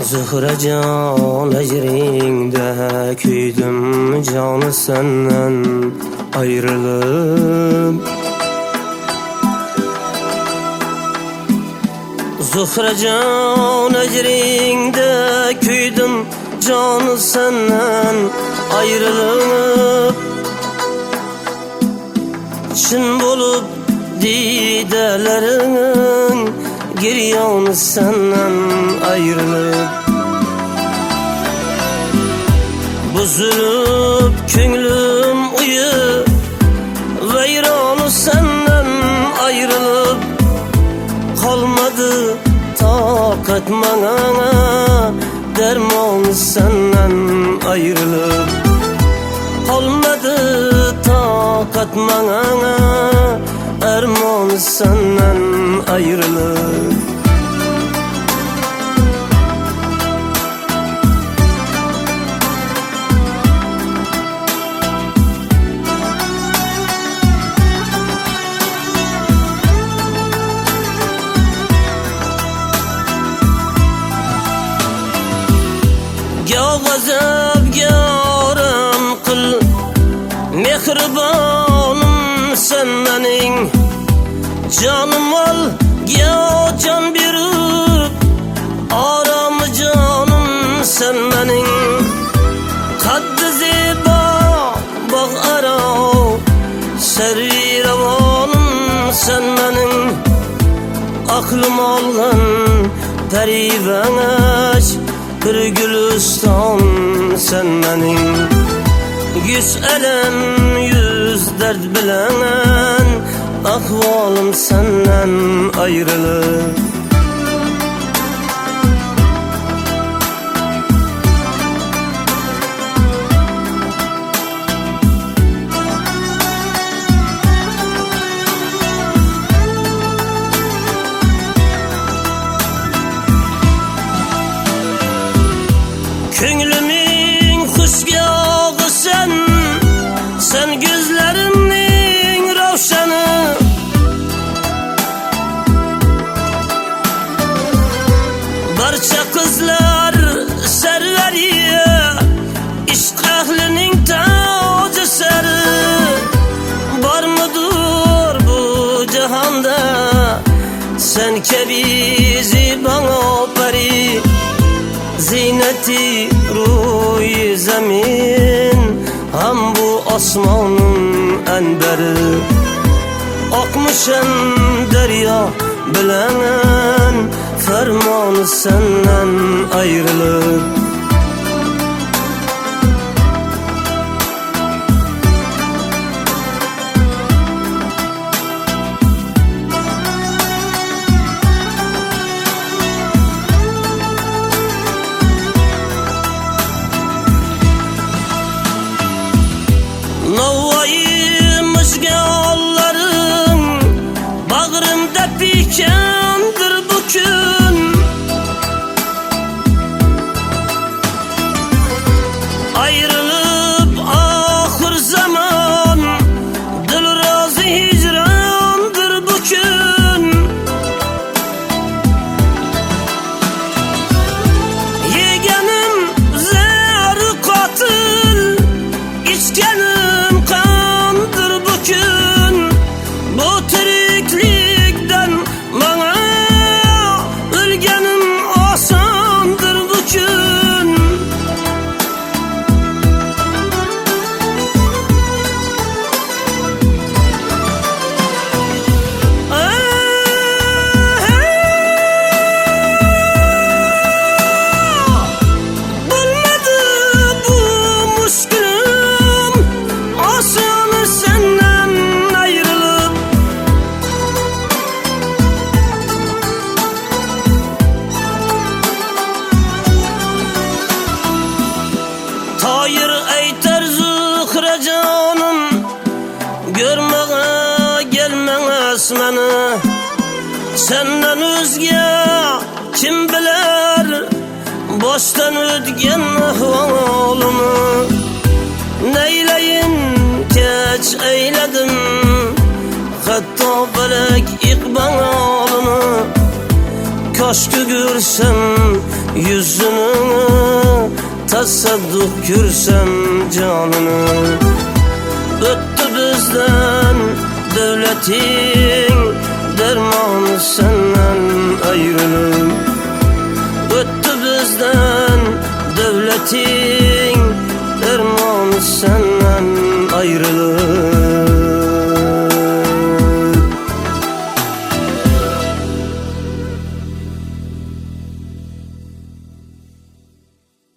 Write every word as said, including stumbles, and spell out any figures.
Zıhracan ecringde küydüm canı senden ayrılıp. Zıhracan ecringde küydüm canı senden ayrılıp. Çin bolup didelerinin giryon senden ayrılıp. Buzulup künglüm uyu veyronu senden ayrılıp. Kalmadı takat bana derman senden ayrılıp. Kalmadı takat bana erman senden ayrılıp. Ya gazap yaram kıl mehribanım sen benim. Canım al ya can birip aramı canım sen benim. Kaddi ziba bak ara servi ravanım sen benim. Aklım alın periveş bir gülistan sen benim. Yüz elem yüz dert bilen ahvalım senden ayrılıp. Künglümün husgağı sen, sen gözlerimnin ravşanı. Barça kızlar serveriye, işk ehlinin tacı sarı. Var mıdır bu cihanda sen kebizi bana peri. Ziyneti ruhi zemin hem bu asmanın enberi. Akmışen derya bilen fermanı senden ayrılıp. Novaymış galların bağrımda pikendir bu gün. Ayrılıp ahır zaman dil razı hicrandır bu gün. Yegenim zerri katil, içkenim kandır bu gün. Bu tiriklikten bana ölgenim asandır bu gün. Bulmadı bu müşkülüm asanı senden ayrılıp. Tayir eyter Zıhracanım görmeye gelmez beni. Senden özge kim bilir boştan ötgen ahvalımı. Neyleyin geç eyledim hatta felek ikbalımı. Kaşkı görsem yüzünü, tasadduk görsem canını. Öttü bizden devletin, dermanı senden ayrılık. Öttü bizden devletin,